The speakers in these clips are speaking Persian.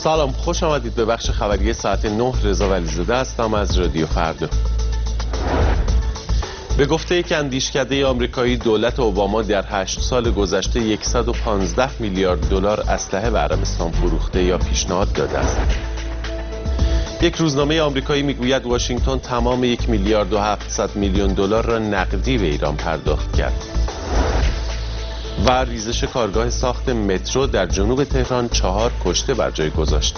سلام، خوش آمدید به بخش خبری ساعت 9. رضا ولیزاده هستم از رادیو فردا. به گفته یک اندیشکده آمریکایی، دولت اوباما در 8 سال گذشته 115 میلیارد دلار اسلحه به عربستان فروخته یا پیشنهاد داده است. یک روزنامه آمریکایی میگوید واشنگتن تمام 1 میلیارد و 700 میلیون دلار را نقدی به ایران پرداخت کرد. و ریزش کارگاه ساخت مترو در جنوب تهران 4 کشته بر جای گذاشت.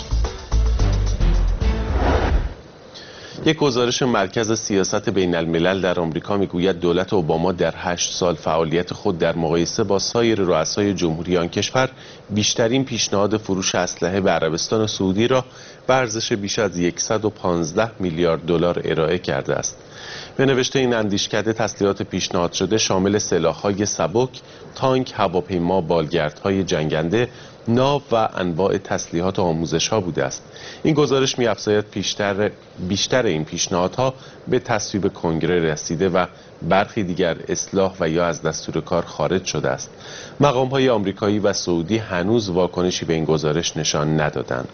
یک گزارش مرکز سیاست بین الملل در آمریکا میگوید دولت اوباما در 8 سال فعالیت خود در مقایسه با سایر رؤسای جمهوری آن کشور بیشترین پیشنهاد فروش اسلحه به عربستان سعودی را به ارزش بیش از 115 میلیارد دلار ارائه کرده است. به نوشته این اندیشکده تسلیحات پیشنهاد شده شامل سلاح‌های سبک، تانک، هواپیما، بالگردهای جنگنده، ناو و انواع تسلیحات و آموزش‌ها بوده است. این گزارش می‌افزاید بیشتر این پیشنهادها به تصویب کنگره رسیده و برخی دیگر اصلاح و یا از دستور کار خارج شده است. مقام‌های آمریکایی و سعودی هنوز واکنشی به این گزارش نشان ندادند.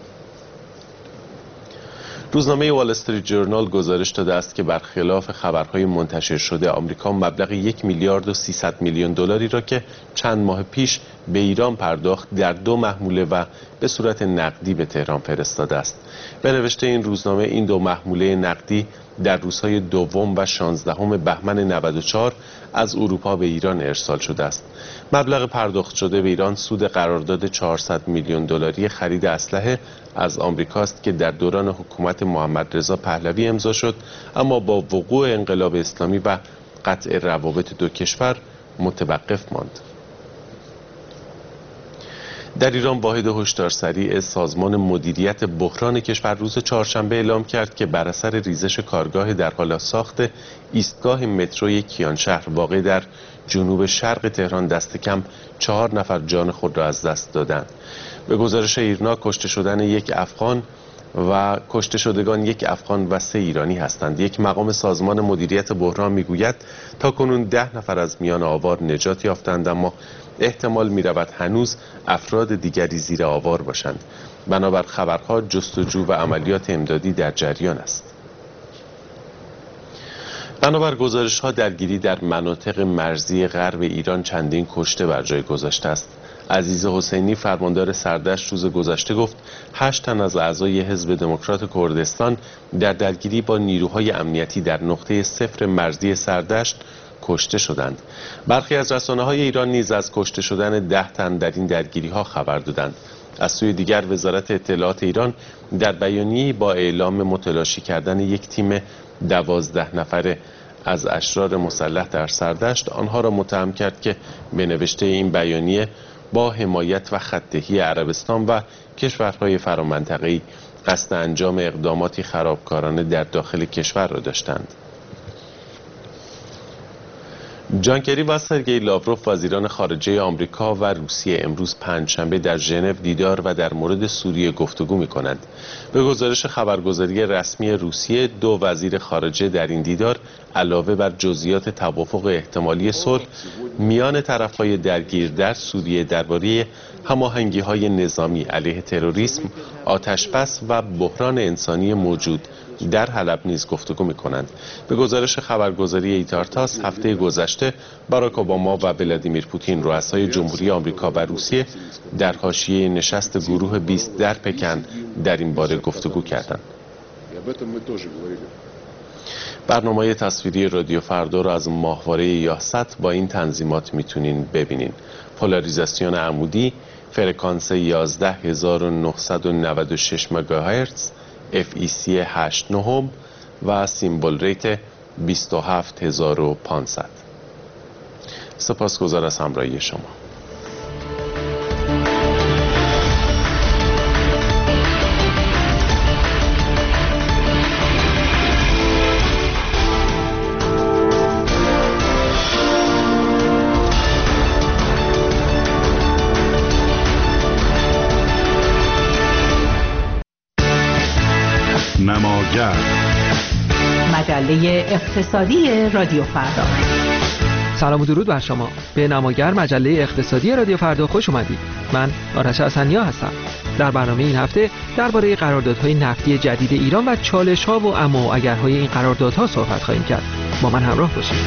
روزنامه وال استریت ژورنال گزارش داده است که برخلاف خبرهای منتشر شده آمریکا مبلغ 1 میلیارد و 300 میلیون دلاری را که چند ماه پیش به ایران پرداخت در 2 محموله و به صورت نقدی به تهران فرستاده است. به نوشته این روزنامه این 2 محموله نقدی در روزهای 2 و 16 بهمن 94 از اروپا به ایران ارسال شده است. مبلغ پرداخت شده به ایران سود قرارداد 400 میلیون دلاری خرید اسلحه از آمریکاست که در دوران حکومت محمد رضا پهلوی امضا شد، اما با وقوع انقلاب اسلامی و قطع روابط دو کشور متوقف ماند. در ایران واحد هشدار سریع سازمان مدیریت بحران کشور روز چهارشنبه اعلام کرد که بر اثر ریزش کارگاه در حال ساخت ایستگاه متروی کیانشهر واقع در جنوب شرق تهران دست کم 4 نفر جان خود را از دست دادند. به گزارش ایرنا کشته شدگان یک افغان و 3 ایرانی هستند. یک مقام سازمان مدیریت بحران میگوید تاکنون 10 نفر از میان آوار نجات یافتند، اما احتمال میرود هنوز افراد دیگری زیر آوار باشند. بنابر خبرها جستجو و عملیات امدادی در جریان است. بنابر گزارش ها درگیری در مناطق مرزی غرب ایران چندین کشته بر جای گذاشته است. عزیز حسینی فرماندار سردشت روز گذشته گفت 8 تن از اعضای حزب دموکرات کردستان در درگیری با نیروهای امنیتی در نقطه 0 مرزی سردشت کشته شدند. برخی از رسانه‌های ایران نیز از کشته شدن 10 تن در این درگیری‌ها خبر دادند. از سوی دیگر وزارت اطلاعات ایران در بیانیه‌ای با اعلام متلاشی کردن یک تیم 12 نفره از اشرار مسلح در سردشت آنها را متهم کرد که به نوشته این بیانیه با حمایت و خط‌دهی عربستان و کشورهای فرامنطقه‌ای قصد انجام اقداماتی خرابکارانه در داخل کشور را داشتند. جان کری و سرگئی لاوروف وزیران خارجه آمریکا و روسیه امروز پنجشنبه در ژنو دیدار و در مورد سوریه گفتگو می‌کنند. به گزارش خبرگزاری رسمی روسیه 2 وزیر خارجه در این دیدار علاوه بر جزئیات توافق احتمالی صلح میان طرف‌های درگیر در سوریه درباره هماهنگی‌های نظامی علیه تروریسم، آتش‌بس و بحران انسانی موجود در حلب نیز گفتگو می‌کنند. به گزارش خبرگزاری ایتارتاس هفته گذشته باراک اوباما و ولادیمیر پوتین رؤسای جمهوری آمریکا و روسیه در حاشیه نشست گروه 20 در پکن در این باره گفتگو کردند. برنامه تصویری رادیو فردا را از ماهواره یاست با این تنظیمات میتونین ببینین: پولاریزاسیون عمودی، فرکانس 11996 مگاهرتز، FEC 89 و سیمبل ریت 27500. سپاسگزار از همراهی شما. نماگر، مجله اقتصادی رادیو فردا. سلام و درود بر شما. به نماگر، مجله اقتصادی رادیو فردا خوش اومدید. من آرش حسنیا هستم. در برنامه این هفته درباره قراردادهای نفتی جدید ایران و چالش‌ها و اما و اگرهای این قراردادها صحبت خواهیم کرد. با من همراه باشید.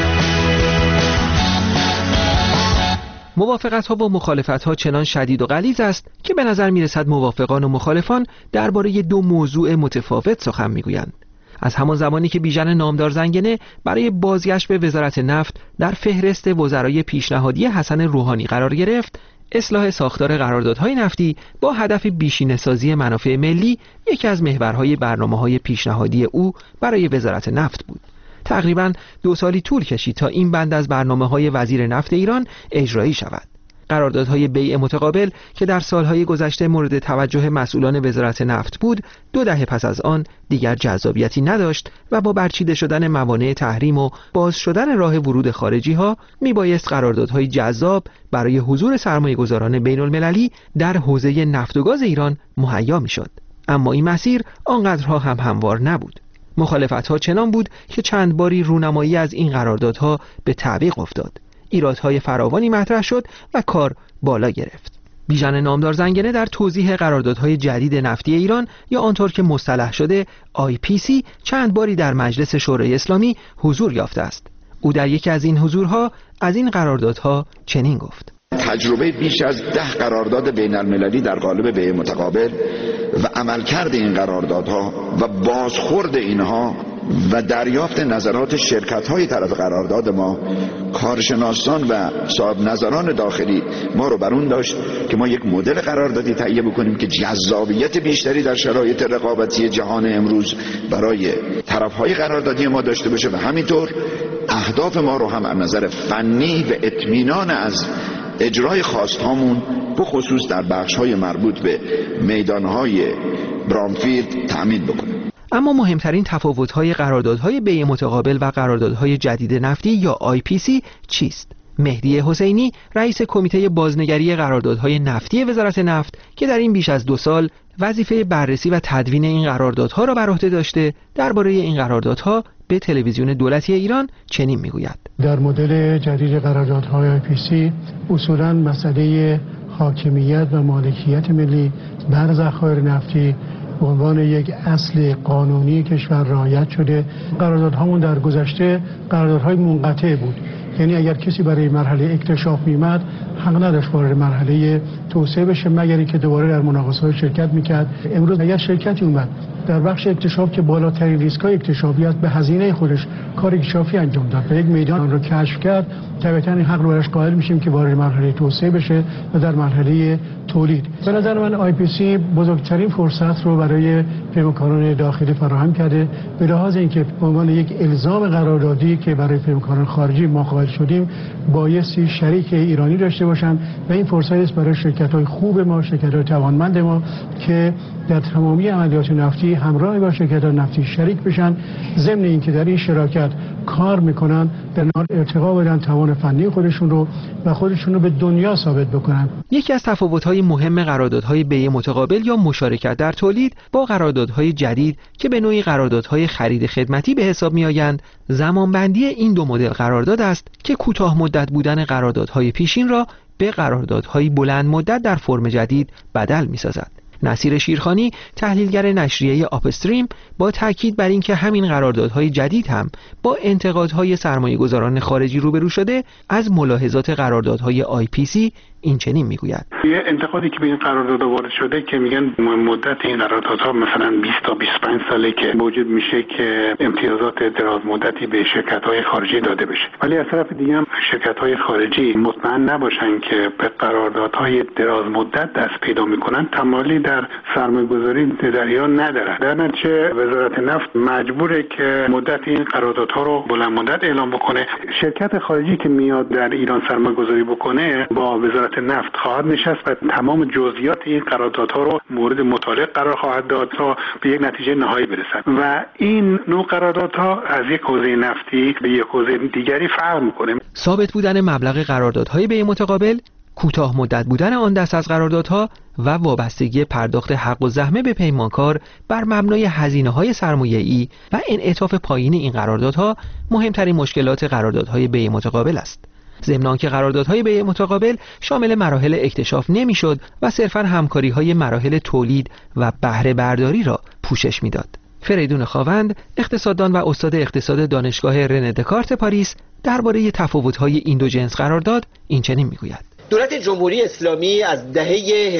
موافقت‌ها و مخالفت‌ها چنان شدید و غلیظ است که به نظر می‌رسد موافقان و مخالفان درباره دو موضوع متفاوت سخن می‌گویند. از همان زمانی که بیژن نامدار زنگنه برای بازگشت به وزارت نفت در فهرست وزرای پیشنهادی حسن روحانی قرار گرفت، اصلاح ساختار قراردادهای نفتی با هدف بیشینه‌سازی منافع ملی یکی از محورهای برنامه‌های پیشنهادی او برای وزارت نفت بود. تقریباً 2 سالی طول کشید تا این بند از برنامه‌های وزیر نفت ایران اجرایی شود. قراردادهای بیع متقابل که در سالهای گذشته مورد توجه مسئولان وزارت نفت بود، 2 دهه پس از آن دیگر جذابیتی نداشت و با برچیده شدن موانع تحریم و باز شدن راه ورود خارجی‌ها میبایست قراردادهای جذاب برای حضور سرمایه‌گذاران بین‌المللی در حوزه نفت و گاز ایران مهیا میشد. اما این مسیر آنقدرها هم هموار نبود. مخالفت‌ها چنان بود که چند باری رونمایی از این قراردادها به تعویق افتاد. ایرادهای فراوانی مطرح شد و کار بالا گرفت. بیژن نامدار زنگنه در توضیح قراردادهای جدید نفتی ایران یا آنطور که مصطلح شده IPC چند باری در مجلس شورای اسلامی حضور یافته است. او در یکی از این حضورها از این قراردادها چنین گفت: تجربه بیش از 10 قرارداد بین المللی در قالب بیع متقابل و عملکرد این قراردادها و بازخورد اینها و دریافت نظرات شرکت‌های طرف قرارداد ما، کارشناسان و صاحب نظران داخلی ما رو بر اون داشت که ما یک مدل قراردادی تهیه بکنیم که جذابیت بیشتری در شرایط رقابتی جهان امروز برای طرف‌های قراردادی ما داشته باشه و همینطور اهداف ما رو هم از نظر فنی و اطمینان از اجرای خواستهامون بخصوص در بخش‌های مربوط به میدان‌های برانفیلد تأمین بکنیم. اما مهمترین تفاوت‌های قراردادهای بیع متقابل و قراردادهای جدید نفتی یا IPC چیست؟ مهدی حسینی، رئیس کمیته بازنگری قراردادهای نفتی وزارت نفت که در این بیش از 2 سال وظیفه بررسی و تدوین این قراردادها را بر عهده داشته، درباره این قراردادها به تلویزیون دولتی ایران چنین میگوید: در مدل جدید قراردادهای IPC اصولاً مسئله حاکمیت و مالکیت ملی بر ذخایر نفتی به عنوان یک اصل قانونی کشور رعایت شده. قراردادهامون در گذشته قراردادهای منقطع بود، یعنی اگر کسی برای مرحله اکتشاف میمد حق نداشت وارد مرحله توسعه بشه مگر اینکه دوباره در مناقصه‌های شرکت میکرد. امروز اگر شرکتی اومد در بخش اکتشاف که بالاترین ریسک‌های اکتشافی است به هزینه خودش کار اکتشافی انجام داد و یک میدان رو کشف کرد، طبعاً این حق رو برش قائل میشیم که وارد مرحله توسعه بشه و در مرحله تولید. به نظر من IPC بزرگترین فرصت رو برای پیمانکاران داخلی فراهم کرده، به لحاظ اینکه به عنوان یک الزام قراردادی که برای پیمانکاران خارجی ما قائل شدیم بایستی شریک ایرانی داشته باشن و این فرصت است برای شرکت‌های خوب ما، شرکت‌های توانمند ما که در تمامی عملیات نفتی همراه با شرکت‌های نفتی شریک بشن، ضمن اینکه در این شراکت کار میکنن در حال ارتقا بدن توان فنی خودشون رو و خودشون رو به دنیا ثابت بکنن. یکی از تفاوت‌های مهم قراردادهای بیع متقابل یا مشارکت در تولید با قراردادهای جدید که به نوعی قراردادهای خرید خدمتی به حساب میآیند، زمانبندی این دو مدل قرارداد است که کوتاه مدت بودن قراردادهای پیشین را به قراردادهای بلند مدت در فرم جدید بدل می‌سازد. نصیر شیرخانی، تحلیلگر نشریه آپستریم، با تاکید بر اینکه همین قراردادهای جدید هم با انتقادهای سرمایه‌گذاران خارجی روبرو شده، از ملاحظات قراردادهای IPC این چنین میگوید: یه انتقادی که به این قرارداد وارد شده که میگن مدت این قراردادها مثلا 20 تا 25 ساله که موجود میشه که امتیازات دراز مدتی به شرکت‌های خارجی داده بشه، ولی از طرف دیگه هم شرکت‌های خارجی مطمئن نباشن که به قراردادهای دراز مدت دست پیدا میکنن، تمایلی در سرمایه‌گذاری در ایران نداره. در نتیجه وزارت نفت مجبوره که مدت این قراردادها رو بلند مدت اعلام بکنه. شرکت خارجی که میاد در ایران سرمایه‌گذاری بکنه با وزارت نفت خواهد نشست و تمام جزئیات این قراردادها رو مورد مطالعه قرار خواهد داد تا به یک نتیجه نهایی برسد و این نوع قراردادها از یک حوزه نفتی به یک حوزه دیگری فرق می‌کنه. ثابت بودن مبلغ قراردادهای بیع متقابل، کوتاه مدت بودن آن دست از قراردادها و وابستگی پرداخت حق و زحمه به پیمانکار بر مبنای هزینه‌های سرمایه‌ای و انعطاف پایین این قراردادها مهمترین مشکلات قراردادهای بیع متقابل است. ضمن آنکه قراردادهای بیع متقابل شامل مراحل اکتشاف نمیشد و صرفاً همکاری‌های مراحل تولید و بهره برداری را پوشش میداد. فریدون خاوند، اقتصاددان و استاد اقتصاد دانشگاه رنه دکارت پاریس، درباره تفاوت‌های این دو جنس قرارداد این چنین میگوید: دولت جمهوری اسلامی از دهه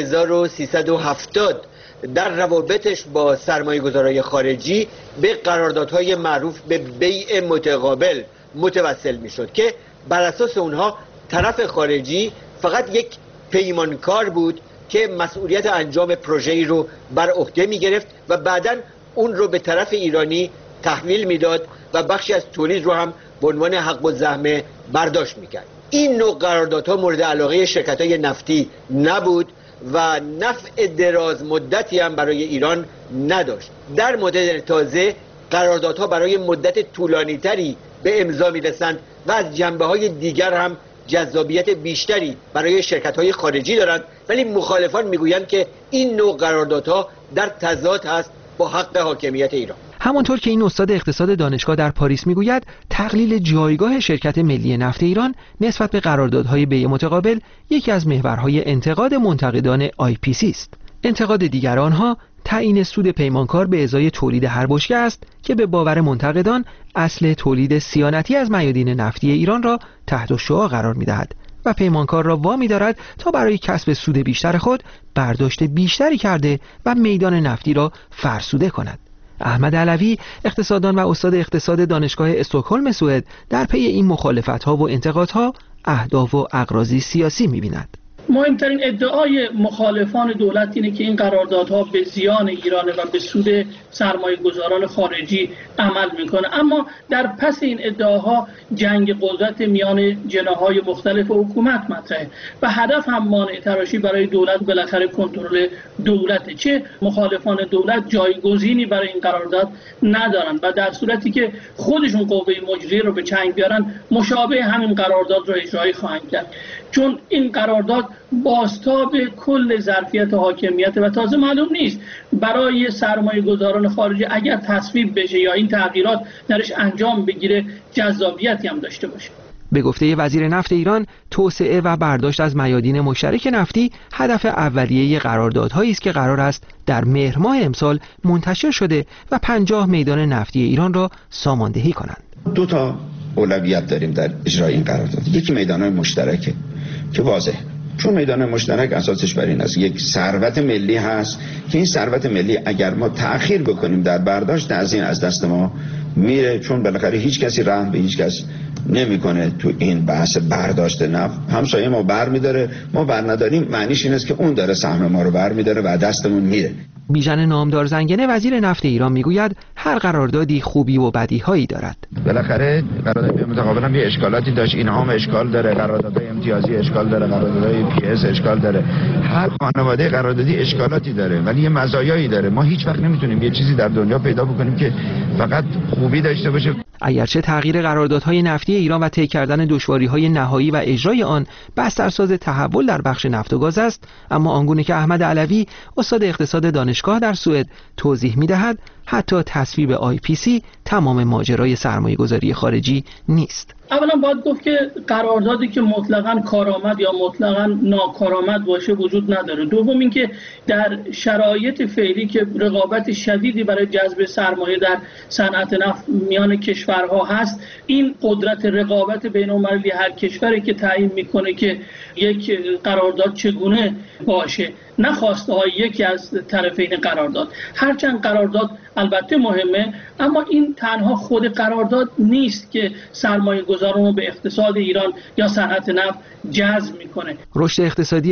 1370 در روابطش با سرمایه‌گذارای خارجی به قراردادهای معروف به بیع متقابل متوسل میشد که بر اساس اونها طرف خارجی فقط یک پیمانکار بود که مسئولیت انجام پروژه‌ای رو بر عهده می‌گرفت و بعداً اون رو به طرف ایرانی تحویل میداد و بخشی از تولید رو هم به عنوان حق الزحمه برداشت میکرد. این نوع قراردادها مورد علاقه شرکت‌های نفتی نبود و نفع دراز مدتی هم برای ایران نداشت. در مدت تازه قراردادها برای مدت طولانی‌تری به امضا میرسند و از جنبه‌های دیگر هم جذابیت بیشتری برای شرکت‌های خارجی دارند، ولی مخالفان میگویند که این نوع قراردادها در تضاد است با حق حاکمیت ایران. همانطور که این استاد اقتصاد دانشگاه در پاریس میگوید، تقلیل جایگاه شرکت ملی نفت ایران نسبت به قراردادهای بیع متقابل یکی از محورهای انتقاد منتقدان IPC است. انتقاد دیگر آنها تعیین سود پیمانکار به ازای تولید هر بشکه است که به باور منتقدان اصل تولید صیانتی از میادین نفتی ایران را تحت الشعاع قرار می‌دهد و پیمانکار را وامی دارد تا برای کسب سود بیشتر خود برداشت بیشتری کرده و میدان نفتی را فرسوده کند. احمد علوی، اقتصاددان و استاد اقتصاد دانشگاه استکهلم سوئد، در پی این مخالفت‌ها و انتقادها اهداف و اغراض سیاسی می‌بیند. مهمترین ادعای مخالفان دولت اینه که این قراردادها به زیان ایرانه و به سود سرمایه‌گذاران خارجی عمل میکنه، اما در پس این ادعاها جنگ قدرت میان جناح‌های مختلف حکومت مطرحه و هدف هم مانع تراشی برای دولت بالاخره کنترل دولته. چه مخالفان دولت جایگزینی برای این قرارداد ندارن و در صورتی که خودشون قوه مجریه رو به چنگ بیارن مشابه همین قرارداد رو اجرایی خواهند کرد، چون این قرارداد بازتاب کل ظرفیت حاکمیت و تازه معلوم نیست برای سرمایه گذاران خارجی اگر تصویب بشه یا این تغییرات درش انجام بگیره جذابیتی هم داشته باشه. به گفته وزیر نفت ایران، توسعه و برداشت از میادین مشترک نفتی هدف اولیه قراردادهایی است که قرار است در مهر ماه امسال منتشر شده و 50 میدان نفتی ایران را ساماندهی کنند. دو تا اولویت داریم در اجرای این قرارداد. یکی میدان‌های مشترکه که واضحه، چون میدان مشترک اساسش بر این است یک ثروت ملی هست که این ثروت ملی اگر ما تأخیر بکنیم در برداشت از این از دست ما میره، چون بالاخره هیچ کسی رحم به هیچ کس نمیکنه تو این بحث برداشت نفت. همسایه ما برمی‌داره، ما بر نداریم، معنیش این است که اون داره سهم ما رو برمی‌داره و دستمون میره. بیژن نامدار زنگنه، وزیر نفت ایران، میگوید هر قراردادی خوبی و بدیهایی دارد. بالاخره قرارداد متقابل هم یه اشکالاتی داشت، اینها هم اشکال داره، قراردادهای امتیازی اشکال داره، قراردادهای PS اشکال داره، هر خانواده قراردادی اشکالاتی داره ولی یه مزایایی داره. ما هیچ وقت نمیتونیم یه چیزی در دنیا پیدا بکنیم که فقط خوبی داشته باشه. اگرچه تغییر قراردادهای نفتی ایران و طی کردن دشواری‌های نهایی و اجرای آن بسترساز تحول در بخش نفت و گاز است، اما آنگونه که احمد علوی، استاد اقتصاد دانشگاه در سوئد، توضیح می‌دهد، حتی تصویب IPC تمام ماجرای سرمایه‌گذاری خارجی نیست. اولا باید گفت که قراردادی که مطلقاً کارآمد یا مطلقاً ناکارآمد باشه وجود نداره. دوم اینکه در شرایط فعلی که رقابت شدیدی برای جذب سرمایه در صنعت نفت میان کشورها هست، این قدرت رقابت بین‌المللی هر کشوری که تعیین میکنه که یک قرارداد چگونه باشه، نه خواسته های یکی از طرفین قرارداد. هرچند قرارداد البته مهمه، اما این تنها خود قرارداد نیست که سرمایه گذاران رو به اقتصاد ایران یا صنعت نفت جذب میکنه. رشد اقتصادی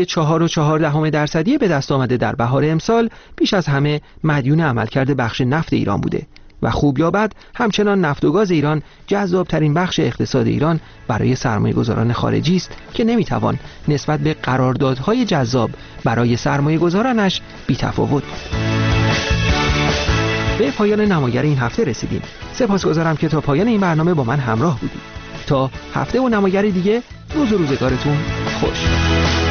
4.4% به دست آمده در بهار امسال بیش از همه مدیون عملکرد بخش نفت ایران بوده و خوب یا بد همچنان نفت و گاز ایران جذابترین بخش اقتصاد ایران برای سرمایه‌گذاران خارجی است که نمیتوان نسبت به قراردادهای جذاب برای سرمایه‌گذارانش بی‌تفاوت بود. به پایان نماگر این هفته رسیدیم. سپاسگزارم که تا پایان این برنامه با من همراه بودید. تا هفته و نماگر دیگه، روز و روزگارتون خوش.